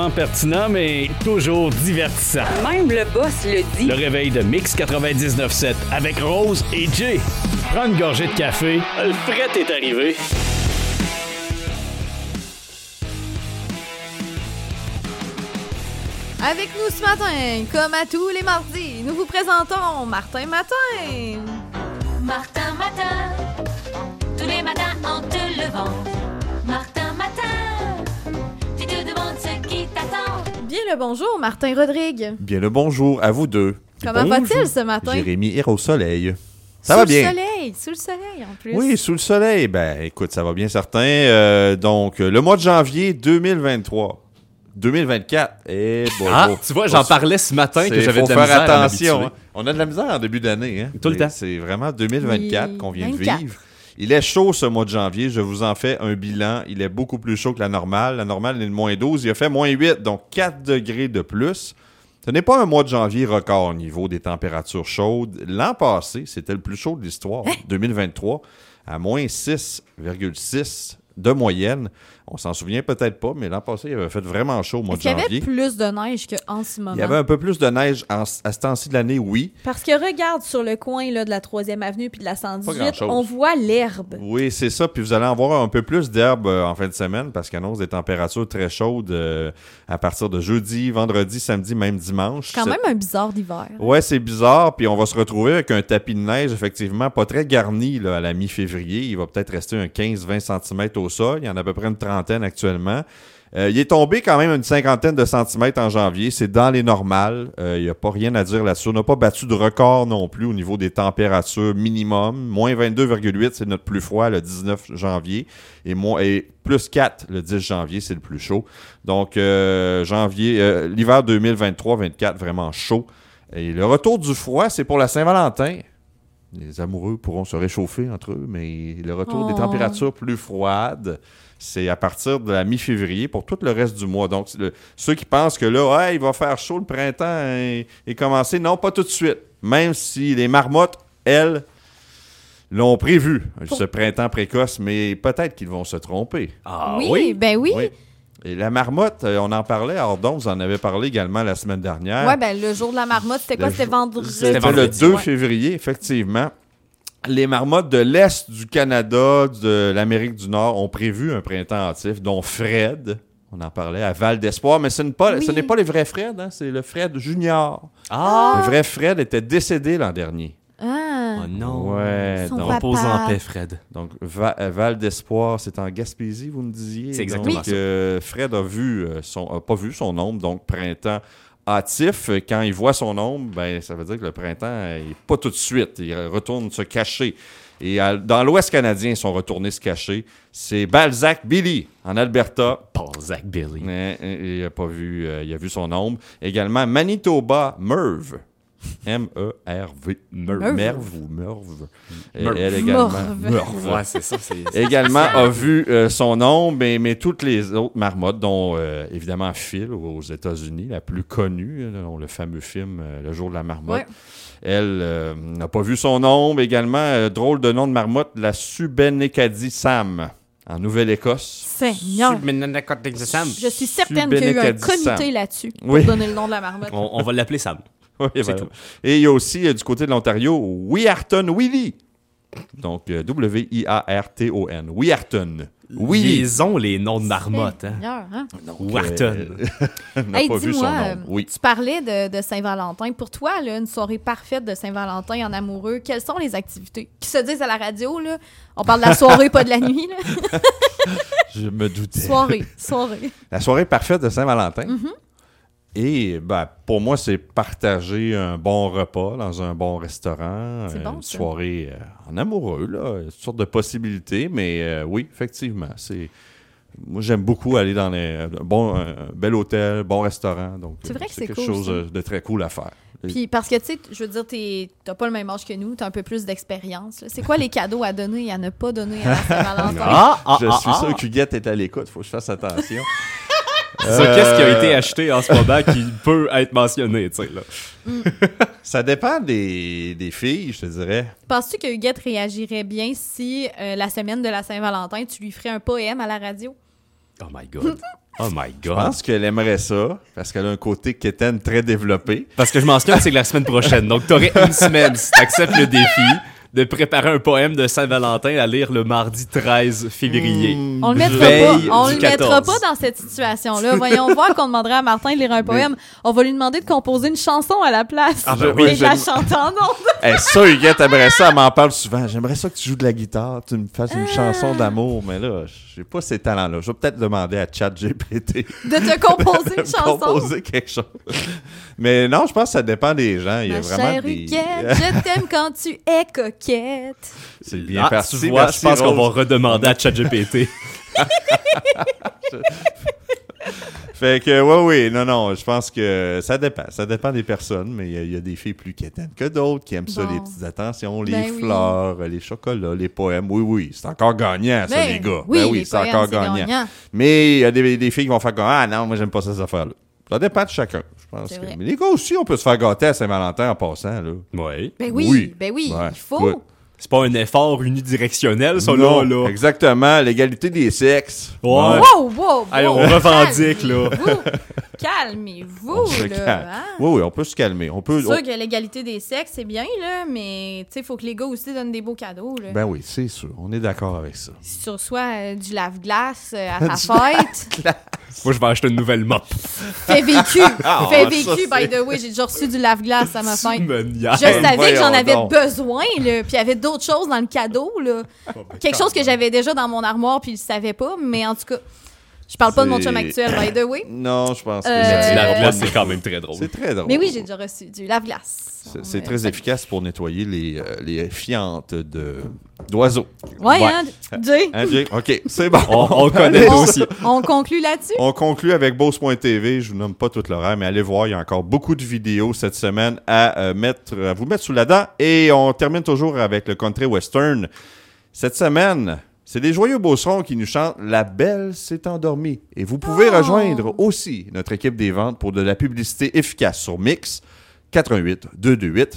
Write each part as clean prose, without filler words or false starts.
Politiquement pertinent, mais toujours divertissant. Même le boss le dit. Le réveil de Mix 99.7 avec Rose et Jay. Prends une gorgée de café, le fret est arrivé. Avec nous ce matin, comme à tous les mardis, nous vous présentons Martin Matin. Martin Matin, tous les matins en te levant. Martin Matin, tu te demandes ce qui t'attend. Bien le bonjour, Martin Rodrigue. Bien le bonjour à vous deux. Comment va-t-il ce matin? Jérémy est au soleil. Ça va bien. Sous le soleil en plus. Oui, sous le soleil. Ben, écoute, ça va bien certain. Donc, le mois de janvier 2023. 2024. Et bon, tu vois, j'en parlais ce matin que j'avais de la misère à m'habituer. attention. On a de la misère en début d'année. Hein? Tout le temps. C'est vraiment 2024 qu'on vient 24. de vivre. Il est chaud ce mois de janvier. Je vous en fais un bilan. Il est beaucoup plus chaud que la normale. La normale est de moins 12. Il a fait moins 8, donc 4 degrés de plus. Ce n'est pas un mois de janvier record au niveau des températures chaudes. L'an passé, c'était le plus chaud de l'histoire, 2023, à moins 6,6 de moyenne. On s'en souvient peut-être pas, mais l'an passé, il avait fait vraiment chaud au mois de Est-ce qu'il y janvier. avait plus de neige qu'en ce moment? Il y avait un peu plus de neige à ce temps-ci de l'année, oui. Parce que regarde sur le coin là, de la 3e avenue puis de la 118, grand-chose. on voit l'herbe. Oui, c'est ça. Puis vous allez en voir un peu plus d'herbe en fin de semaine parce qu'il annonce des températures très chaudes à partir de jeudi, vendredi, samedi, même dimanche. C'est quand même un bizarre d'hiver. Ouais, c'est bizarre. Puis on va se retrouver avec un tapis de neige, effectivement, pas très garni là, à la mi-février. Il va peut-être rester un 15-20 cm au sol. Il y en a à peu près une trentaine actuellement. Il est tombé quand même une cinquantaine de centimètres en janvier. C'est dans les normales. Il n'y a pas rien à dire là-dessus. On n'a pas battu de record non plus au niveau des températures minimum. Moins 22,8, c'est notre plus froid le 19 janvier. Et plus 4 le 10 janvier, c'est le plus chaud. Donc, l'hiver 2023-24, vraiment chaud. Et le retour du froid, c'est pour la Saint-Valentin. Les amoureux pourront se réchauffer entre eux, mais le retour des températures plus froides, c'est à partir de la mi-février pour tout le reste du mois. Donc, ceux qui pensent que là, il va faire chaud, le printemps est commencé, non, pas tout de suite. Même si les marmottes, elles, l'ont prévu, ce printemps précoce, mais peut-être qu'ils vont se tromper. Ah oui? Ben oui. Et la marmotte, on en parlait, Ordon, vous en avez parlé également la semaine dernière. Ouais, ben le jour de la marmotte, c'était quoi? C'était vendredi. C'était le 2 février, effectivement. Les marmottes de l'Est du Canada, de l'Amérique du Nord, ont prévu un printemps hâtif, dont Fred, on en parlait, à Val d'Espoir, mais ce n'est pas les vrais Fred, hein, c'est le Fred Junior. Ah! Le vrai Fred était décédé l'an dernier. Ah! Oh non! Ouais, Son donc, Repose papa. en paix, Fred. donc Val d'Espoir, c'est en Gaspésie, vous me disiez? C'est exactement donc, ça. Fred a pas vu son ombre, donc printemps hâtif. Quand il voit son ombre, ben, ça veut dire que le printemps, il n'est pas tout de suite. Il retourne se cacher. Et dans l'Ouest canadien, ils sont retournés se cacher. C'est Balzac Billy, en Alberta. Balzac Billy. Il a pas vu, il a vu son ombre. Également, Manitoba Merv. M-E-R-V. Merv ou Merv. Elle également. Merv. Ouais, c'est ça. Également a vu son ombre, mais toutes les autres marmottes, dont évidemment Phil aux États-Unis, la plus connue, dont le fameux film Le jour de la marmotte. Ouais. Elle n'a pas vu son ombre. Également, drôle de nom de marmotte, la Subenecadi Sam, en Nouvelle-Écosse. Seigneur! Je suis certaine qu'il y a eu un comité là-dessus pour donner le nom de la marmotte. On va l'appeler Sam. Oui, C'est voilà. tout. Et il y a aussi, du côté de l'Ontario, Wiarton Willie. Donc, W-I-A-R-T-O-N. Wiarton. Willie. Ils ont les noms de marmottes. Hein? Seigneur, hein? Wharton. n'a Hey, pas vu son dis-moi, nom. Oui. tu parlais de Saint-Valentin. Pour toi, là, une soirée parfaite de Saint-Valentin en amoureux, quelles sont les activités qui se disent à la radio? Là? On parle de la soirée, pas de la nuit. Là. Je me doutais. Soirée. La soirée parfaite de Saint-Valentin. Et pour moi, c'est partager un bon repas dans un bon restaurant. C'est bon, une ça. soirée en amoureux, là. Toutes sortes de possibilités, mais oui, effectivement. Moi, j'aime beaucoup aller dans un bel hôtel, bon restaurant. Donc, C'est vrai que c'est quelque cool, chose ça. de très cool à faire. Puis parce que, tu sais, je veux dire, t'as pas le même âge que nous, t'as un peu plus d'expérience. Là. C'est quoi les cadeaux à donner et à ne pas donner à la Saint-Valentin? Je suis sûr qu'Huguette est à l'écoute. Il faut que je fasse attention. Ça, qu'est-ce qui a été acheté en ce moment qui peut être mentionné, tu sais, là? Ça dépend des filles, je te dirais. Penses-tu que Huguette réagirait bien si, la semaine de la Saint-Valentin, tu lui ferais un poème à la radio? Oh my God. Oh my Je God. pense qu'elle aimerait ça, parce qu'elle a un côté quétaine très développé. Parce que je mentionne, c'est que la semaine prochaine. Donc, t'aurais une semaine si t'acceptes le défi de préparer un poème de Saint-Valentin à lire le mardi 13 février. On le mettra Veille pas. On du le mettra 14. pas dans cette situation-là. Voyons voir qu'on demanderait à Martin de lire un poème. On va lui demander de composer une chanson à la place. Ah, ben oui, et de la j'aime- chanter en ondes. Ça, Huguette, t'aimerais ça, elle m'en parle souvent. J'aimerais ça que tu joues de la guitare, tu me fasses une chanson d'amour, mais là, j'ai pas ces talents-là. Je vais peut-être demander à ChatGPT De te composer de une me chanson. composer quelque chose. Mais non, je pense que ça dépend des gens. Il y a Ma vraiment chère des... Huguette, je t'aime quand tu es coquette. C'est bien Ah, parti. tu vois, merci, je pense qu'on va Rose. redemander à ChatGPT. Fait que, oui, non, je pense que ça dépend des personnes, mais il y a des filles plus quétaines que d'autres qui aiment ça, Bon. les petites attentions, les Ben oui. fleurs, les chocolats, les poèmes. Oui, c'est encore gagnant, ça, Ben, les gars. oui, Ben oui, les c'est poèmes, encore c'est gagnant. gagnant. Mais il y a des filles qui vont faire comme, ah non, moi, j'aime pas ces affaires-là. Ça dépend de chacun, je pense. C'est vrai. Mais les gars aussi, on peut se faire gâter à Saint-Valentin en passant, là. Oui. Ben Oui. oui, Ouais. il faut. Ouais. C'est pas un effort unidirectionnel, ça, Non, là. exactement, l'égalité des sexes. Ouais. Wow. Allez, on revendique, là. Calmez-vous, On se là. calme. Hein? Oui, on peut se calmer. On peut. C'est sûr que l'égalité des sexes, c'est bien, là, mais il faut que les gars aussi donnent des beaux cadeaux. Là. Ben oui, c'est sûr. On est d'accord avec ça. Si tu reçois du lave-glace à ta fête, Moi, je vais acheter une nouvelle mop. fais vécu. Ah, Fais ça, vécu, by c'est- the way. J'ai déjà reçu du lave-glace à ma Tu fête. me niaises. Je savais que j'en voyons avais donc. besoin, là, puis il y avait d'autres choses dans le cadeau, là. Quelque chose que j'avais déjà dans mon armoire, puis je le savais pas, mais en tout cas, je parle pas de mon chum actuel, by the way. Non, je pense que Euh, Du c'est- lave-glace, c'est quand même très drôle. c'est très drôle. Mais oui, j'ai déjà reçu du lave-glace. C'est très efficace pour nettoyer les fientes d'oiseaux. Ouais, Ouais. hein, Jay? Hein, Jay? OK, c'est bon. On connaît le dossier. On conclut là-dessus? On conclut avec Beauce.tv. Je vous nomme pas toute l'horaire, mais allez voir, il y a encore beaucoup de vidéos cette semaine à vous mettre sous la dent. Et on termine toujours avec le country western. Cette semaine, c'est des joyeux beaucerons qui nous chantent « La belle s'est endormie ». Et vous pouvez rejoindre aussi notre équipe des ventes pour de la publicité efficace sur Mix 88 228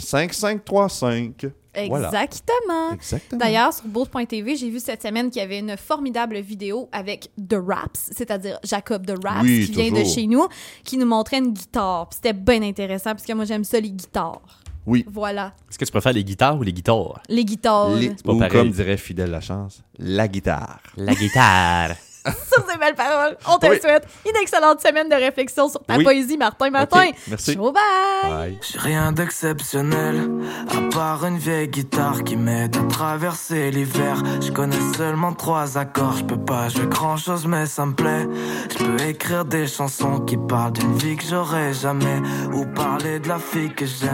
5535. Voilà. Exactement. Exactement. D'ailleurs, sur Beauce.tv, j'ai vu cette semaine qu'il y avait une formidable vidéo avec The Raps, c'est-à-dire Jacob The Raps, Oui, qui vient de toujours. chez nous, qui nous montrait une guitare. Puis c'était bien intéressant, parce que moi, j'aime ça, les guitares. Oui. Voilà, Est-ce que tu préfères les guitares ou les guitares? les guitares. pas Ou pareil. comme dirait Fidèle Lachance, la guitare. La guitare. Sur ces belles paroles, on te Oui. souhaite une excellente semaine de réflexion sur ta Oui. poésie, Martin Matin. OK, merci. Ciao, bye! Bye. J'ai rien d'exceptionnel, à part une vieille guitare qui m'aide à traverser l'hiver. Je connais seulement 3 accords, je peux pas jouer grand chose mais ça me plaît. Je peux écrire des chansons qui parlent d'une vie que j'aurais jamais, ou parler de la fille que j'aime.